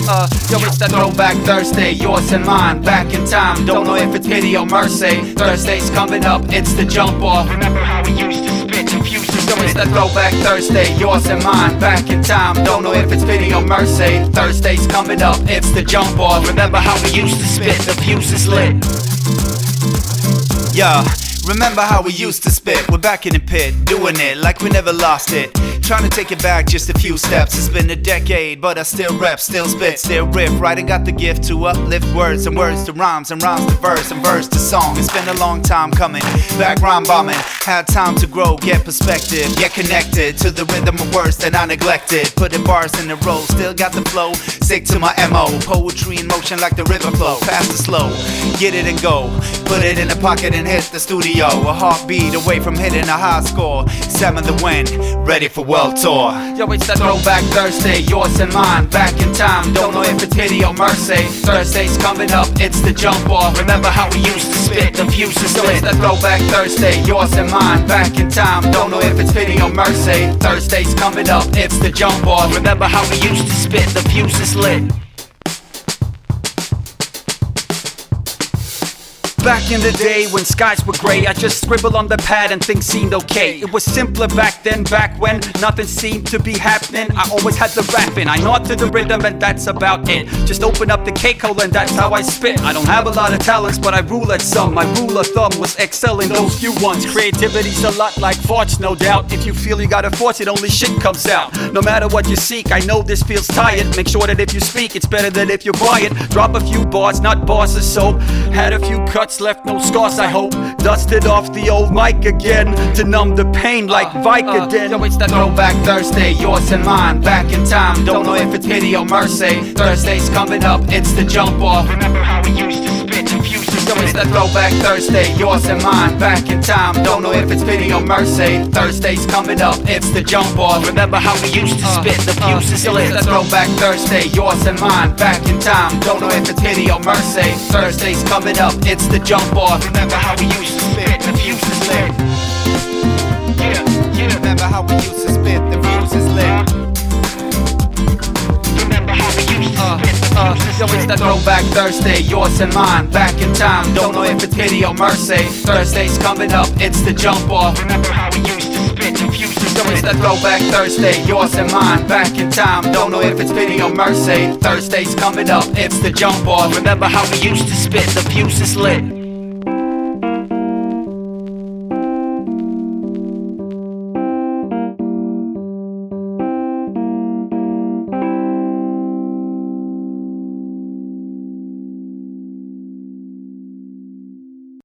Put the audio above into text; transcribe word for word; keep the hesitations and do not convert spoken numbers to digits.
Uh, yo, it's that throwback Thursday, yours and mine, back in time. Don't know if it's pity or mercy. Thursday's coming up, it's the jump off. Remember how we used to spit, confuse the Yo, it's that throwback Thursday, yours and mine, back in time. Don't know if it's pity or mercy. Thursday's coming up, it's the jump off. Remember how we used to spit, the fuse is lit. Yeah, remember how we used to spit? We're back in the pit, doing it like we never lost it. Trying to take it back just a few steps. It's been a decade, but I still rap, still spit, still riff. Writing got the gift to uplift words and words to rhymes and rhymes to verse and verse to song. It's been a long time coming, background bombing. Had time to grow, get perspective, get connected to the rhythm of words that I neglected. Putting bars in a row, still got the flow. Stick to my M O. Poetry in motion like the river flow, fast or slow. Get it and go. Put it in the pocket and hit the studio. A heartbeat away from hitting a high score. Seven the win, ready for world tour. Yo, it's that throwback Thursday, yours and mine, back in time. Don't know if it's pity or mercy. Thursday's coming up, it's the jump off. Remember how we used to spit, the fuse is Yo, it's lit. that throwback Thursday, yours and mine, back in time. Don't know if it's pity or mercy. Thursday's coming up, it's the jump off. Remember how we used to spit, the fuse is lit. Back in the day when skies were gray, I just scribbled on the pad and things seemed okay. It was simpler back then, back when nothing seemed to be happening. I always had the rapping, I nod to the rhythm and that's about it. Just open up the cake hole and that's how I spit. I don't have a lot of talents, but I rule at some. My rule of thumb was excel in those few ones. Creativity's a lot like farts, no doubt. If you feel you gotta force it, only shit comes out. No matter what you seek, I know this feels tired. Make sure that if you speak, it's better than if you're quiet. Drop a few bars, not bars of soap. Had a few cuts, left no scars, I hope. Dusted off the old mic again to numb the pain like Vicodin. Yo, it's that throwback Thursday, yours and mine, back in time. Don't know if it's pity or mercy. Thursday's coming up, it's the jump off. Remember how we used to spit, confuse the Yo, it's spit. that throwback Thursday, yours and mine, back in time. Don't know if it's pity or mercy. Thursday's coming up, it's the jump off. Remember how we used to spit, the fuse is Yo, it's lit. that throwback Thursday, yours and mine, back in time. Don't know if it's pity or mercy. Thursday's coming up, it's the jump off. Remember how we used to spit, the fuse is lit. Yeah, yeah. Remember how we used to spit? The fuse is lit. Remember how we used to spit, the Uh, fuse is yo, it's lit. that throwback Thursday, yours and mine, back in time. Don't know if it's pity or mercy. Thursday's coming up, it's the jump off. Remember how we used to spit, the fuse is Yo, it's lit. that throwback Thursday, yours and mine, back in time. Don't know if it's pity or mercy. Thursday's coming up, it's the jump off. Remember how we used to spit, the fuse is lit.